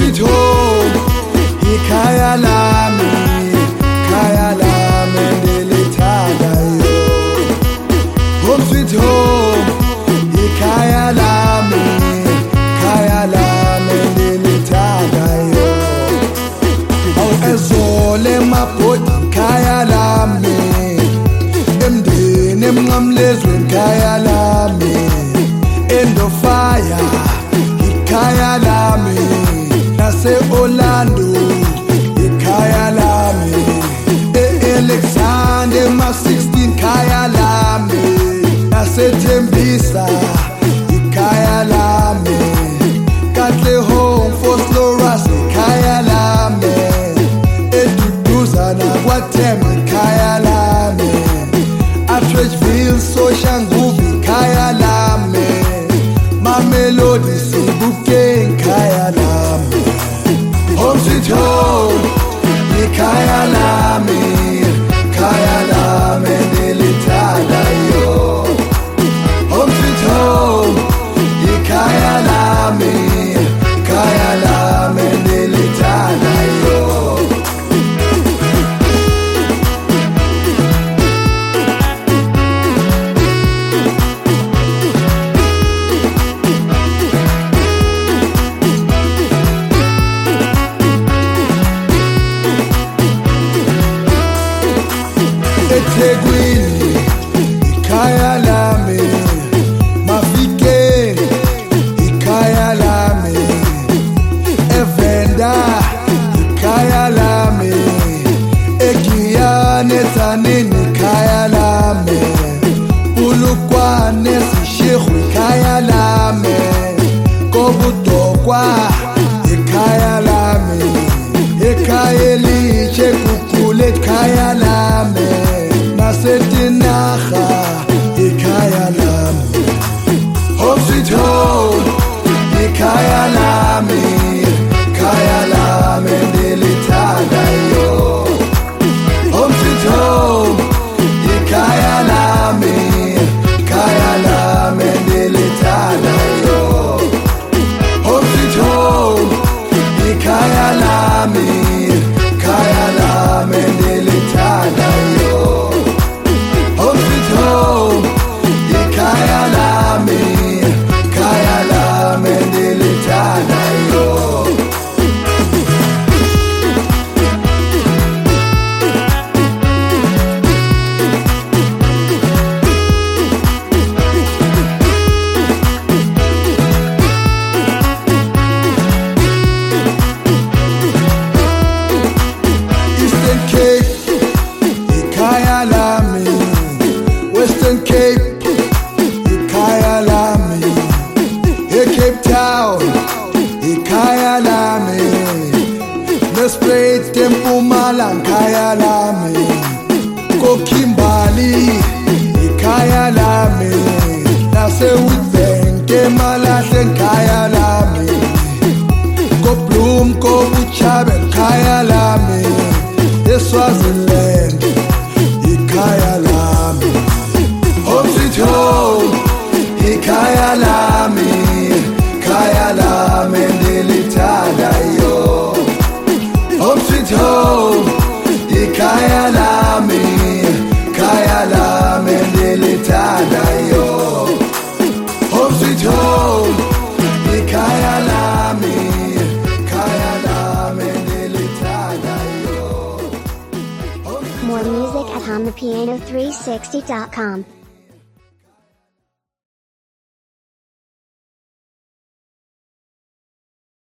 sweet home, ikhaya lami, khaya lami ndelithanda yo. Home sweet home, ikhaya lami, khaya lami ndelithanda yo. Awu ezole mabhodi khaya lami, emndeni emnqamlezweni khaya lami, endofaya ikhaya lami, nase-Orlando ikhaya lami, e-Alexander ma-16 khaya lami, nase-Tembisa ikhaya lami, Katlehong Vosloorus ikhaya lami, eduduza nakwaThemba ikhaya lami, Atteridgeville Soshanguve ikhaya lami, Mamelodi Sebokeng ikhaya lami. Home sweet home, ikhaya lami, khaya lami ndelithanda yo. Home sweet home, ikhaya lami, khaya lami ndelithanda yo. eThekwini ikhaya lami, Mafikeng ikhaya lami, eVenda ikhaya lami, eGiyani eTzaneen ikhaya lami, Polokwane eSeshego ikhaya lami, Kobudokwa ikhaya lami, ekhaya eLitshe eGugulethu ikhaya lami, naseTinarha ikhaya lami. Home sweet home, ikhaya lami, khaya lami ndelithanda yo. Home sweet home, ikhaya lami, khaya lami ndelithanda yo. Home sweet home, ikhaya lami, khaya lami ndelithanda yo. Home sweet home, ikhaya lami, khaya lami ndelithanda yo. Eastern Cape, ikhaya lami, Western Cape, ikhaya lami, eCape Town, ikhaya lami, Nelspruit eMpumalanga ikhaya lami, koKimberley ikhaya lami, naseWitbank eMalahle ikhaya lami, koBloem koButshaba ikhaya lami, eSwaziland ikhaya lami. Home sweet home, ikhaya lami, khaya lami ndelithanda yo. Home sweet home, ikhaya lami, khaya lami ndelithanda yo. Home sweet home, ikhaya lami, khaya lami ndelithanda yo. More music at HondaPiano360.com.